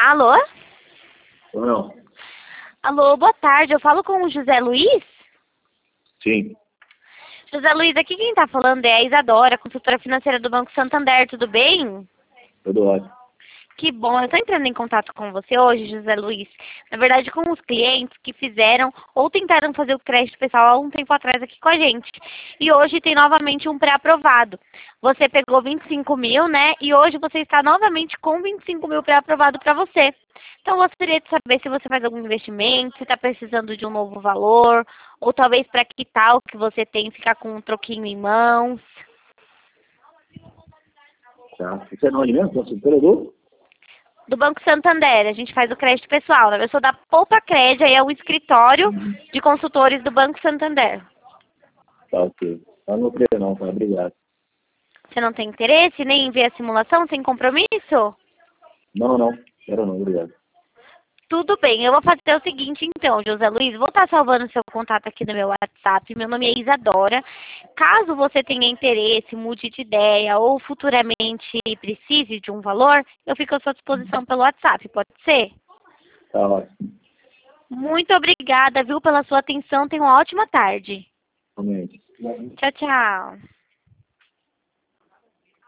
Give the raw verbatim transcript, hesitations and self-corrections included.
Alô? Ou não? Alô, boa tarde. Eu falo com o José Luiz? Sim. José Luiz, aqui quem tá falando é a Isadora, consultora financeira do Banco Santander. Tudo bem? Tudo ótimo. Que bom, eu estou entrando em contato com você hoje, José Luiz. Na verdade, com os clientes que fizeram ou tentaram fazer o crédito pessoal há um tempo atrás aqui com a gente. E hoje tem novamente um pré-aprovado. Você pegou vinte e cinco mil, né? E hoje você está novamente com vinte e cinco mil pré-aprovado para você. Então, eu gostaria de saber se você faz algum investimento, se está precisando de um novo valor, ou talvez para quitar o que você tem, ficar com um troquinho em mãos. Tá. Você é não alimenta? Consultora do? Do Banco Santander, a gente faz o crédito pessoal, né? Eu sou da Poupa Crédito, aí é o escritório Uhum. de consultores do Banco Santander. Tá, ok. Tá no creio não, tá? Obrigado. Você não tem interesse nem em ver a simulação sem compromisso? Não, não. Quero não, obrigado. Tudo bem, eu vou fazer o seguinte então, José Luiz, vou estar salvando seu contato aqui no meu WhatsApp, meu nome é Isadora. Caso você tenha interesse, mude de ideia ou futuramente precise de um valor, eu fico à sua disposição pelo WhatsApp, pode ser? Tá ótimo. Muito obrigada, viu, pela sua atenção, tenha uma ótima tarde. Realmente. Tchau, tchau.